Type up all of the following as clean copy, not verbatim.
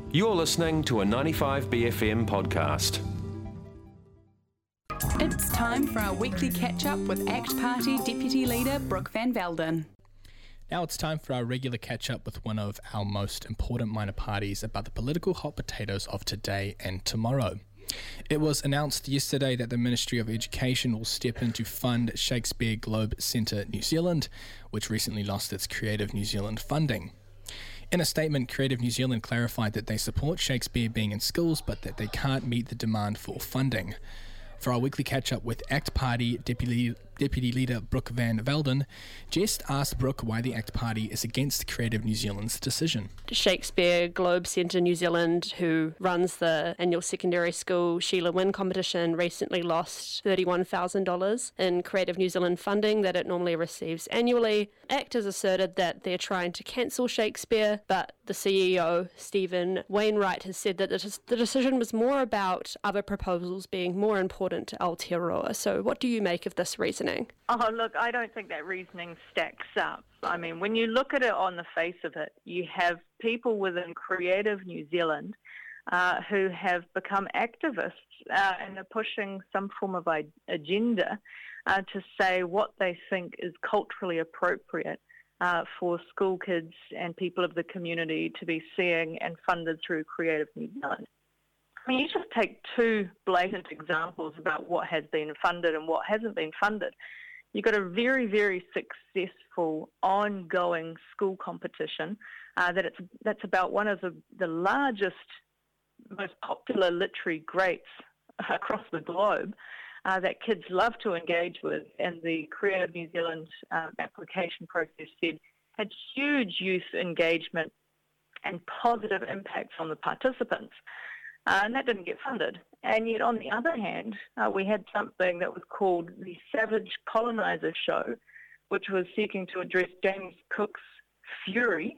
You're listening to a 95BFM podcast. It's time for our weekly catch-up with ACT Party Deputy Leader Brooke Van Velden. Now it's time for our regular catch-up with one of our most important minor parties about the political hot potatoes of today and tomorrow. It was announced yesterday that the Ministry of Education will step in to fund Shakespeare Globe Centre New Zealand, which recently lost its Creative New Zealand funding. In a statement, Creative New Zealand clarified that they support Shakespeare being in schools, but that they can't meet the demand for funding. For our weekly catch-up with ACT Party Deputy Leader Brooke Van Velden, Jess asked Brooke why the ACT Party is against Creative New Zealand's decision. Shakespeare Globe Centre New Zealand, who runs the annual secondary school Sheila Wynne competition, recently lost $31,000 in Creative New Zealand funding that it normally receives annually. ACT has asserted that they're trying to cancel Shakespeare, but the CEO, Stephen Wainwright, has said that the decision was more about other proposals being more important to Aotearoa. So what do you make of this reasoning? Oh, look, I don't think that reasoning stacks up. I mean, when you look at it on the face of it, you have people within Creative New Zealand who have become activists and are pushing some form of agenda to say what they think is culturally appropriate for school kids and people of the community to be seeing and funded through Creative New Zealand. I mean, you just take two blatant examples about what has been funded and what hasn't been funded. You've got a very, very successful ongoing school competition that's about one of the largest, most popular literary greats across the globe that kids love to engage with, and the Creative New Zealand application process said had huge youth engagement and positive impacts on the participants. And that didn't get funded. And yet, on the other hand, we had something that was called the Savage Colonizer Show, which was seeking to address James Cook's Fury,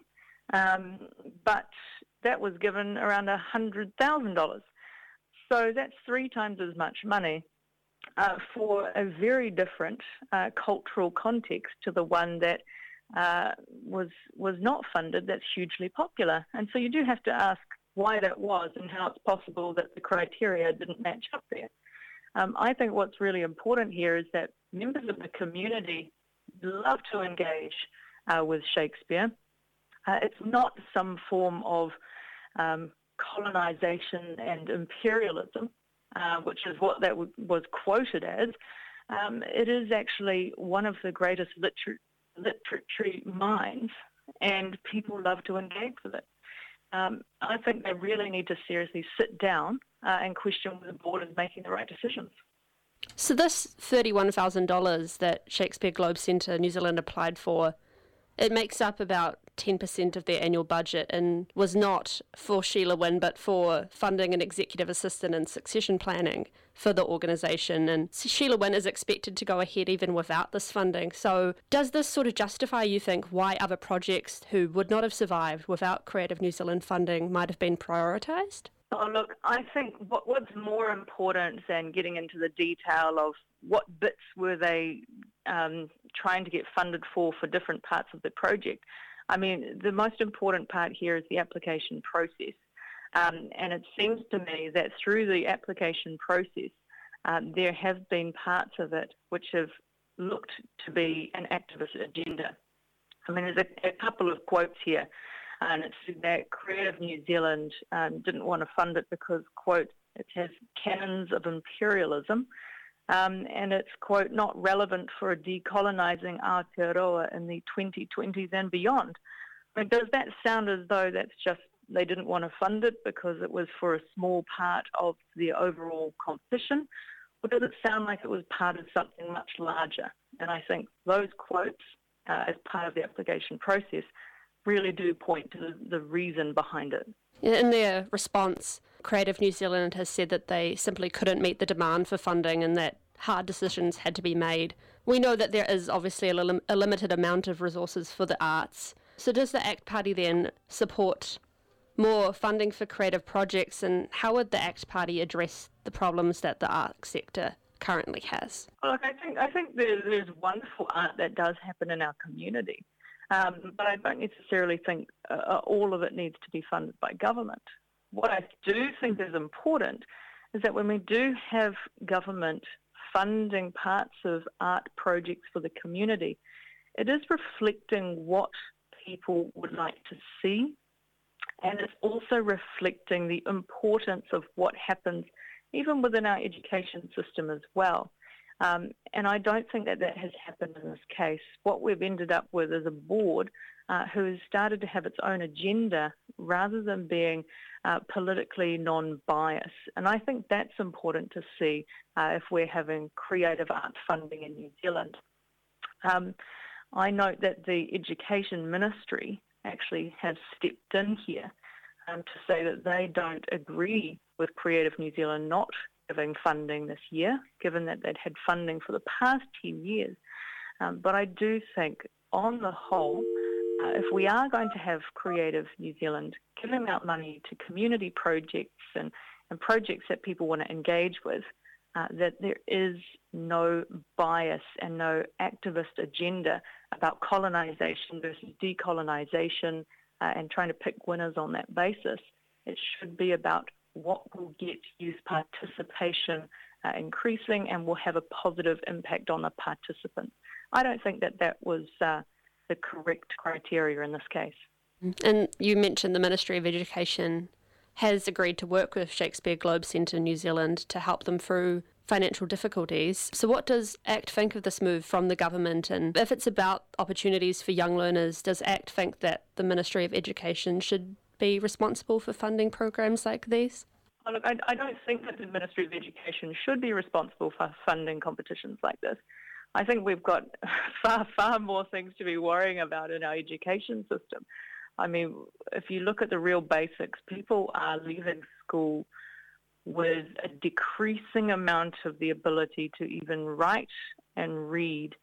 but that was given around $100,000. So that's 3 times as much money for a very different cultural context to the one that was not funded, that's hugely popular. And so you do have to ask why that was and how it's possible that the criteria didn't match up there. I think what's really important here is that members of the community love to engage with Shakespeare. It's not some form of colonization and imperialism, which is what that was quoted as. It is actually one of the greatest literary minds, and people love to engage with it. I think they really need to seriously sit down and question whether the board is making the right decisions. So this $31,000 that Shakespeare Globe Centre New Zealand applied for, it makes up about 10% of their annual budget and was not for Sheila Wynne, but for funding an executive assistant and succession planning for the organisation. And Sheila Wynne is expected to go ahead even without this funding. So does this sort of justify, you think, why other projects who would not have survived without Creative New Zealand funding might have been prioritised? Oh, look, I think what's more important than getting into the detail of what bits were they trying to get funded for different parts of the project. I mean, the most important part here is the application process. And it seems to me that through the application process, there have been parts of it which have looked to be an activist agenda. I mean, there's a couple of quotes here, and it's that Creative New Zealand didn't want to fund it because, quote, it has canons of imperialism, and it's, quote, not relevant for decolonising Aotearoa in the 2020s and beyond. I mean, does that sound as though that's just they didn't want to fund it because it was for a small part of the overall competition? Or does it sound like it was part of something much larger? And I think those quotes, as part of the application process, really do point to the reason behind it. In their response, Creative New Zealand has said that they simply couldn't meet the demand for funding and that hard decisions had to be made. We know that there is obviously a limited amount of resources for the arts. So does the ACT Party then support more funding for creative projects, and how would the ACT Party address the problems that the arts sector currently has? Look, I think there's wonderful art that does happen in our community, but I don't necessarily think all of it needs to be funded by government. what I do think is important is that when we do have government funding parts of art projects for the community, it is reflecting what people would like to see, and it's also reflecting the importance of what happens even within our education system as well. And I don't think that has happened in this case. What we've ended up with is a board who has started to have its own agenda rather than being politically non-biased. And I think that's important to see if we're having creative art funding in New Zealand. I note that the Education Ministry actually has stepped in here to say that they don't agree with Creative New Zealand not giving funding this year, given that they'd had funding for the past 10 years. But I do think, on the whole, if we are going to have Creative New Zealand giving out money to community projects and projects that people want to engage with, that there is no bias and no activist agenda about colonisation versus decolonisation and trying to pick winners on that basis. It should be about what will get youth participation increasing and will have a positive impact on the participants. I don't think that was the correct criteria in this case. And you mentioned the Ministry of Education has agreed to work with Shakespeare Globe Centre New Zealand to help them through financial difficulties. So what does ACT think of this move from the government? And if it's about opportunities for young learners, does ACT think that the Ministry of Education should be responsible for funding programs like these? Oh, look, I don't think that the Ministry of Education should be responsible for funding competitions like this. I think we've got far more things to be worrying about in our education system. I mean, if you look at the real basics, people are leaving school with a decreasing amount of the ability to even write and read.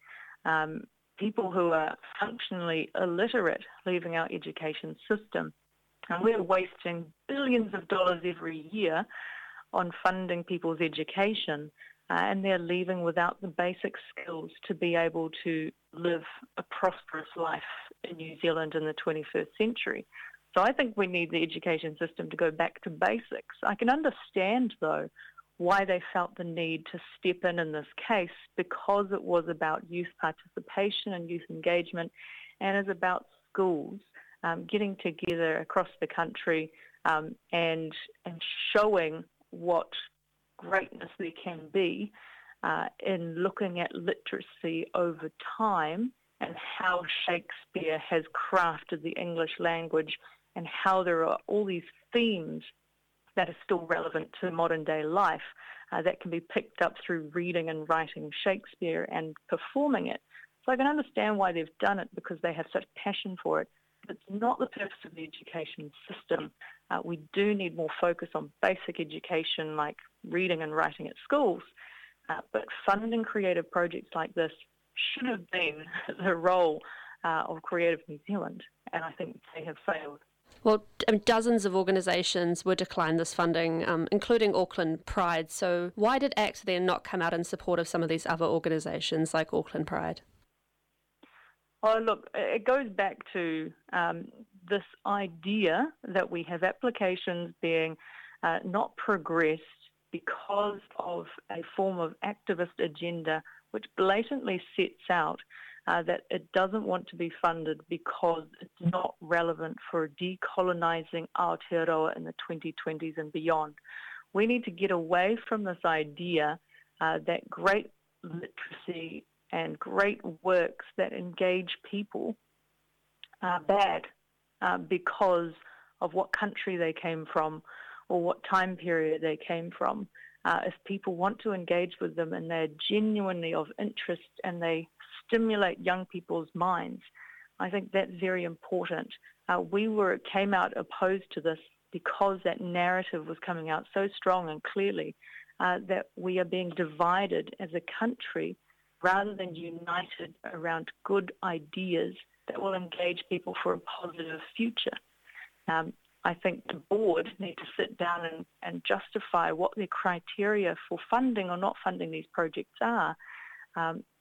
People who are functionally illiterate leaving our education system. And we're wasting billions of dollars every year on funding people's education, and they're leaving without the basic skills to be able to live a prosperous life in New Zealand in the 21st century. So I think we need the education system to go back to basics. I can understand, though, why they felt the need to step in this case, because it was about youth participation and youth engagement, and is about schools getting together across the country and showing what greatness there can be in looking at literacy over time and how Shakespeare has crafted the English language and how there are all these themes that are still relevant to modern day life that can be picked up through reading and writing Shakespeare and performing it. So I can understand why they've done it, because they have such passion for it. But it's not the purpose of the education system. We do need more focus on basic education like reading and writing at schools. But funding creative projects like this should have been the role of Creative New Zealand, and I think they have failed. Well, dozens of organisations were declined this funding, including Auckland Pride. So why did ACT then not come out in support of some of these other organisations like Auckland Pride? Oh, look, it goes back to this idea that we have applications being not progressed because of a form of activist agenda which blatantly sets out that it doesn't want to be funded because it's not relevant for decolonising Aotearoa in the 2020s and beyond. We need to get away from this idea that great literacy and great works that engage people are bad because of what country they came from or what time period they came from. If people want to engage with them and they're genuinely of interest and they stimulate young people's minds, I think that's very important. We came out opposed to this because that narrative was coming out so strong and clearly that we are being divided as a country rather than united around good ideas that will engage people for a positive future. I think the board need to sit down and justify what their criteria for funding or not funding these projects are,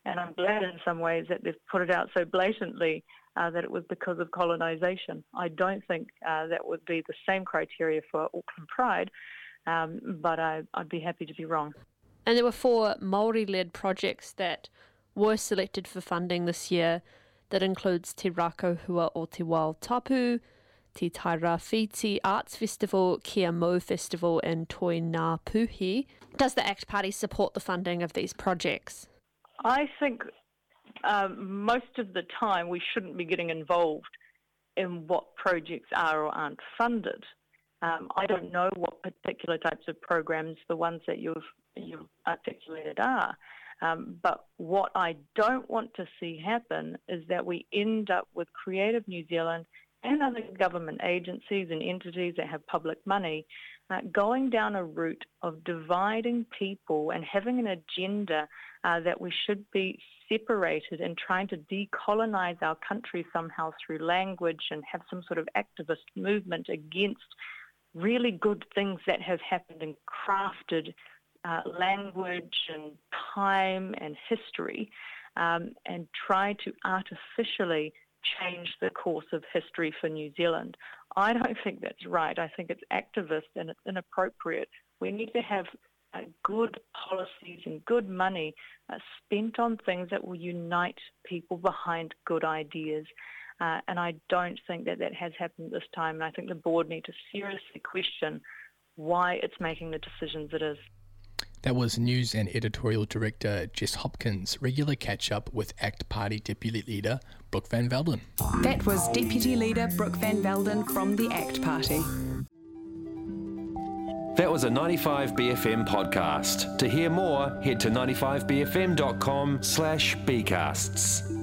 And I'm glad in some ways that they've put it out so blatantly that it was because of colonisation. I don't think that would be the same criteria for Auckland Pride, but I'd be happy to be wrong. And there were 4 Māori-led projects that were selected for funding this year. That includes Te Rākauhua o Te Wao Tapu, Te Tairawhiti Arts Festival, Kia Mau Festival and Toi Ngā Puhi. Does the ACT Party support the funding of these projects? I think most of the time we shouldn't be getting involved in what projects are or aren't funded. I don't know what particular types of programs the ones that you've articulated are. But what I don't want to see happen is that we end up with Creative New Zealand and other government agencies and entities that have public money going down a route of dividing people and having an agenda that we should be separated and trying to decolonize our country somehow through language and have some sort of activist movement against really good things that have happened and crafted language and time and history, and try to artificially change the course of history for New Zealand. I don't think that's right. I think it's activist and it's inappropriate. We need to have good policies and good money spent on things that will unite people behind good ideas. And I don't think that has happened this time. And I think the board need to seriously question why it's making the decisions it is. That was News and Editorial Director Jess Hopkins. Regular catch-up with ACT Party Deputy Leader Brooke Van Velden. That was Deputy Leader Brooke Van Velden from the ACT Party. That was a 95BFM podcast. To hear more, head to 95bfm.com/bcasts.